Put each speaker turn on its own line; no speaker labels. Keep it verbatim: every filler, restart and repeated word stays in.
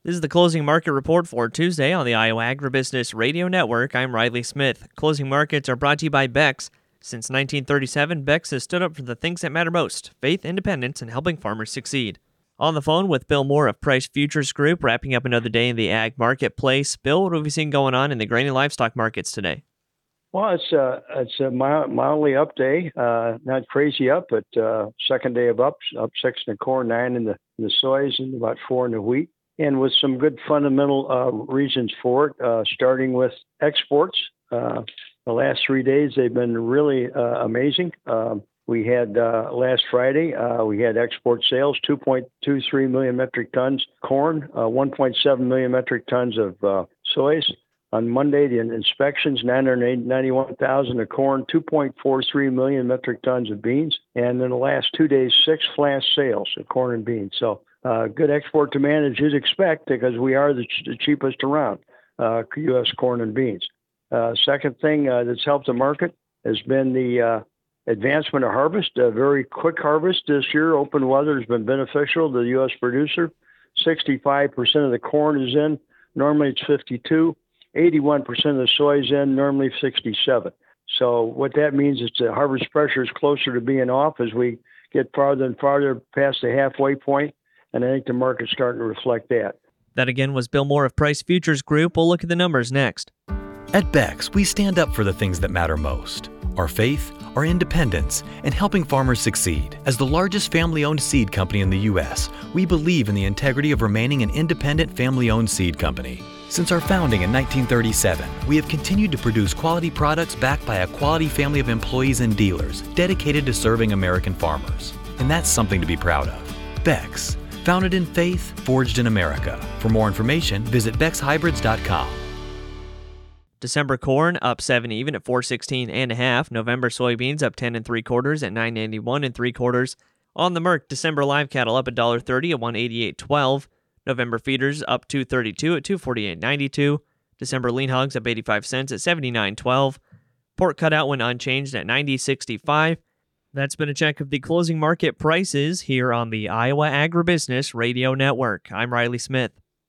This is the closing market report for Tuesday on the Iowa Agribusiness Radio Network. I'm Riley Smith. Closing markets are brought to you by Bex. Since nineteen thirty-seven, Bex has stood up for the things that matter most: faith, independence, and helping farmers succeed. On the phone with Bill Moore of Price Futures Group, wrapping up another day in the ag marketplace. Bill, what have we seen going on in the grain and livestock markets today?
Well, it's a it's a mild, mildly up day, uh, not crazy up, but uh, second day of ups, up six in the corn, nine in the, in the soys, and about four in the wheat, and with some good fundamental uh, reasons for it. Uh, starting with exports, uh, the last three days they've been really uh, amazing. Um, we had uh, last Friday uh, we had export sales two point two three million metric tons corn, uh, one point seven million metric tons of uh, soys. On Monday, the inspections, nine hundred ninety-one thousand of corn, two point four three million metric tons of beans, and in the last two days, six flash sales of corn and beans. So uh, good export demand as you'd expect, because we are the, ch- the cheapest around, uh, U S corn and beans. Uh, second thing uh, that's helped the market has been the uh, advancement of harvest. A very quick harvest this year. Open weather has been beneficial to the U S producer. sixty-five percent of the corn is in. Normally it's fifty-two. eighty-one percent of the soy is in, normally sixty-seven. So what that means is the harvest pressure is closer to being off as we get farther and farther past the halfway point, and I think the market's starting to reflect that.
That again was Bill Moore of Price Futures Group. We'll look at the numbers next.
At Bex, we stand up for the things that matter most: our faith, our independence, and helping farmers succeed. As the largest family-owned seed company in the U S, we believe in the integrity of remaining an independent family-owned seed company. Since our founding in nineteen thirty-seven, we have continued to produce quality products backed by a quality family of employees and dealers dedicated to serving American farmers. And that's something to be proud of. Bex, founded in faith, forged in America. For more information, visit bex hybrids dot com.
December corn up seven even at four sixteen and a half. November soybeans up ten and three quarters at nine ninety-one and three quarters. On the Merc, December live cattle up one dollar thirty at one eighty-eight twelve. November feeders up two thirty-two at two forty-eight ninety-two. December lean hogs up eighty-five cents at seventy-nine twelve. Pork cutout went unchanged at ninety sixty-five. That's been a check of the closing market prices here on the Iowa Agribusiness Radio Network. I'm Riley Smith.